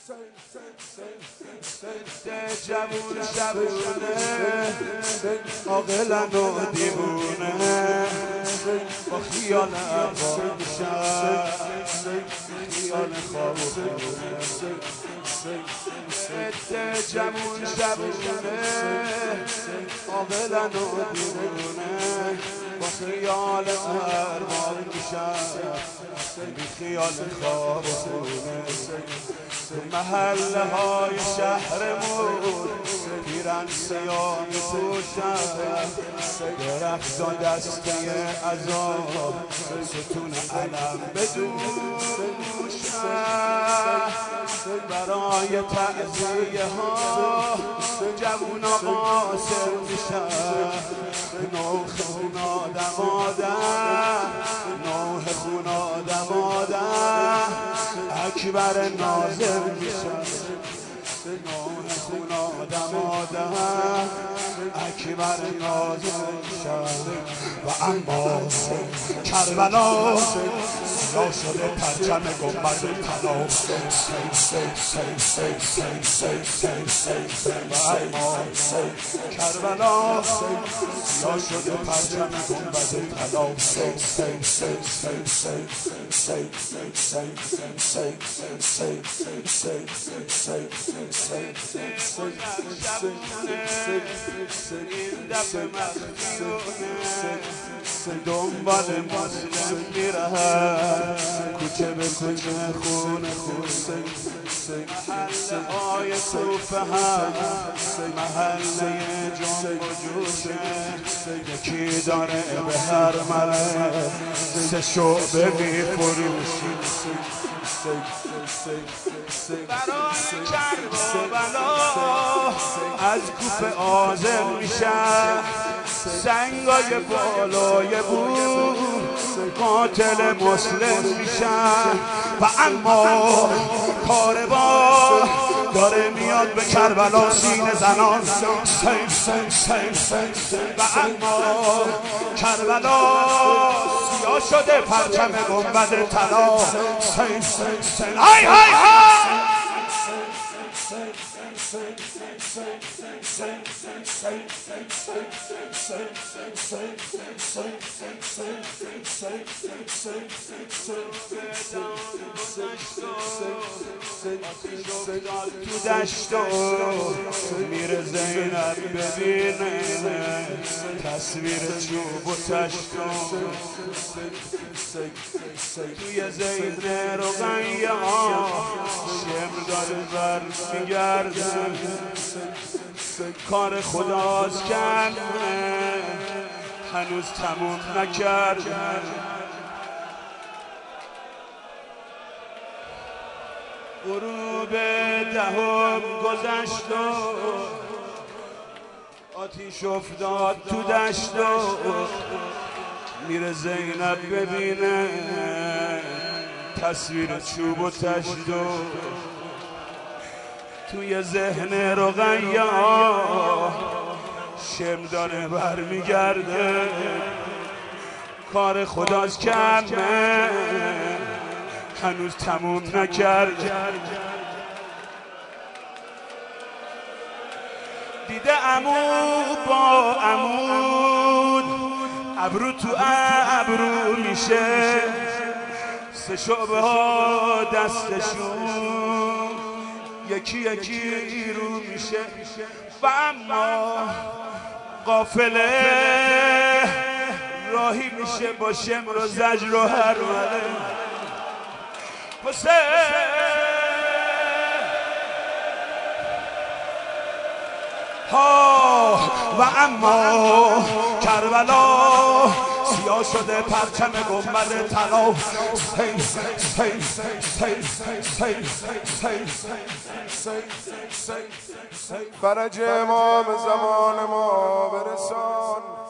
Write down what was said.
جوون شبونه عاقلن و دیوونه با خیال ابواب میشن خیال خواب و خونه جوون شبونه عاقلن و دیوونه با خیال ارباب میشن بی خیال خواب و خونه محله های شهرمون پیرن سیاه میپوشن درختان دسته عذاب ستون علم بدوشن برای تعزیه ها جوونا قاصر میشن نوح خون آدم نوح خون آدم اکبر ناظر میشن نوح خون آدم اکبر ناظر میشن و اما کربلا سیاه شده پرچم گنبد طلا و اما کربلا سیاه شده پرچم گنبد طلا این دفعه مخیونه دنبال مسلم میرهن کوچه به کوچه خونه محله های صوفه هم محله جنب و جوشه یکی داره به هر مره سه شعبه میفروشه برای کربلا از کوفه آذر میشن سنگای بالای بود قاتل مسلم میشن و اما کاروان داره میاد به کربلا سینه زنان و اما کربلا سیاه شده پرچم گنبد طلا های های های تو دشتو میره زینب ببینه تصویر چوب و تشتو توی زیده رقیه شمر داره بر میگرده کار خداست کنه هنوز تموم نکرده غروب دهم گذشت و آتیش افتاد تو دشت و میره زینب ببینه تصویر چوب و تشت و توی ذهن رقیه شم داره برمیگرده کار خداست کمه هنوز تموم نکرده دیده عمو با عمود ابرو تو ابرو میشه سه شعبه ها دستشون یکی یکی رو میشه و اما قافله راهی میشه با شمر و زجر و هروله حسین ها و اما کربلا سیاه شده پرچم گنبد طلا فرج امام زمان ما برسان